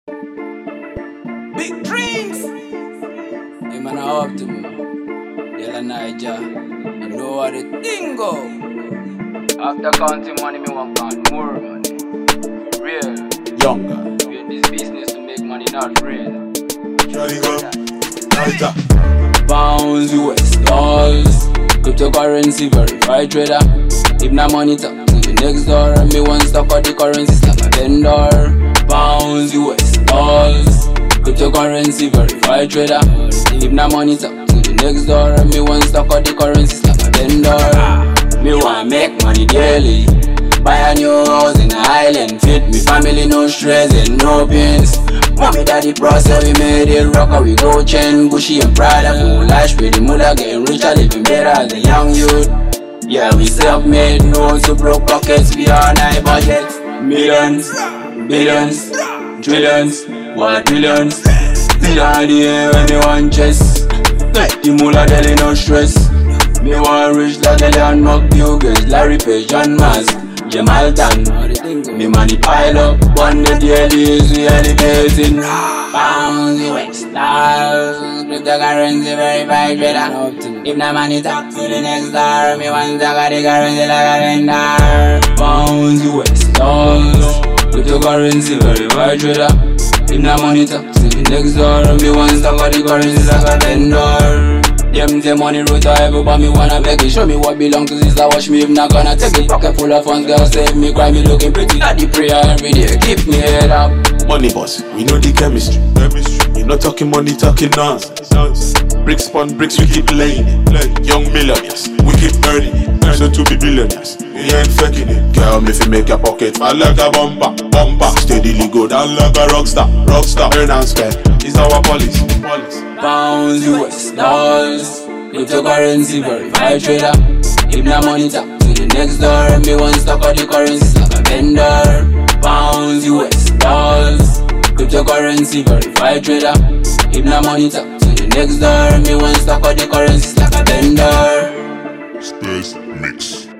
Big dreams. Hey man, I up to me. Yella Niger. You know what the thing go. After counting money, me want count more money. Real. Younger. We in this business to make money, not real. Jolly go. Lighter. Pounds, US dollars. Cryptocurrency, verified trader. If not money talk to the next door. Me want stock of the currency, slap a vendor. Pounds, US dollars. Cryptocurrency, verified trader. If not money talk to the next door. Me want stock of the currency, slap a vendor. Me want make money daily. Buy a new house in the island. Fit me family, no stress and no pains. Mommy daddy process, we made it rocker. We go chain, Gucci and Prada. Full life with the mullah, getting richer, living better as a young youth. Yeah, we self-made, no so broke pockets. We on high budget. Millions, billions, trillions, what billions. Still on the air when they want chess. Like the mullah, daily no stress. Me want rich like a Leon McDougal, Larry Page, John Mask, Jamal Tan. Me money pile up, one the daily is we elevating. Pounds, US dollars, cryptocurrency, verified trader. If not money talk to the next door, me want to got the currency like a vendor. Pounds, US dollars, cryptocurrency, verified trader. If not money talk to the next door, me want to got the currency like a vendor. Them say money root or ever, but me wanna beg it. Show me what belong to sister, watch me if not gonna take it. Pocket full of funds, girl save me, cry me looking pretty. Got the prayer every day, keep me head up. Money boss, we know the chemistry. We not talking money, talking nonsense. Bricks upon bricks, we keep laying it. Young millionaires, we keep earning it. So to be billionaires, we ain't faking it. Girl, if you make your pocket fat like a bumper. Steadily go down like a rockstar. Earn and spend, is our policy. Pounds, US dollars, cryptocurrency, verified trader. If not money talk to the next door, me want stock of the currency like a vendor. Pounds, US dollars, cryptocurrency, verified trader. If not money talk to the next door, me want stock of the currency like a vendor. Space Mix.